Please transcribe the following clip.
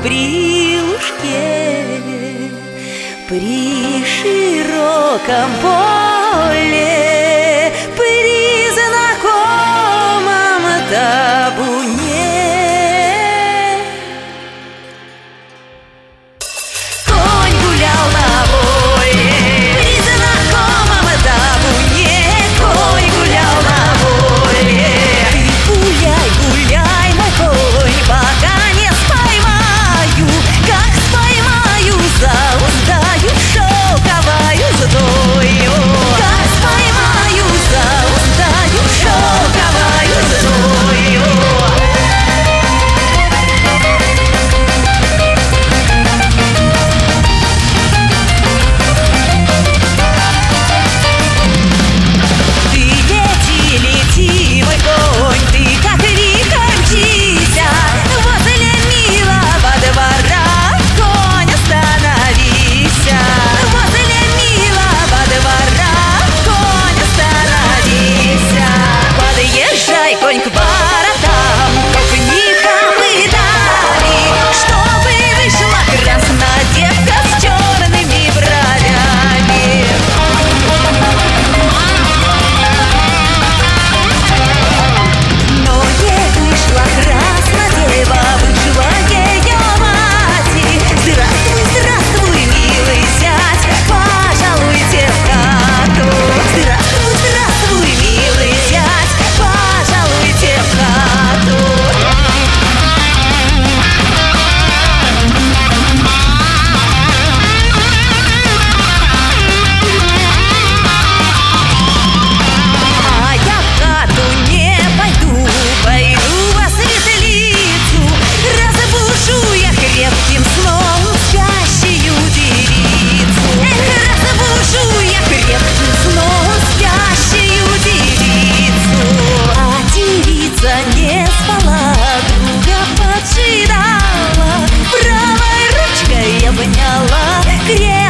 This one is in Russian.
при лужке, при широком поле, при знакомом табуне. Конь гулял на воле, при знакомом табуне. Конь гулял на воле. Ты гуляй, гуляй, мой конь, пока не споймаю. Как споймаю, зауздаю шелковою злою. Как споймаю, зауздаю шелковою злою. Лети, мой конь, ты как вихрь мчися. Возле милого двора, конь, остановися. Возле милого двора, конь, остановися. Подъезжай, конь, к воротам, копни копытами, чтобы вышла красная девка с черными бровями. Крепким сном спящую девицу. Разбужу я крепким сном спящую девицу. А девица не спала, друга поджидала, правой ручкой обняла.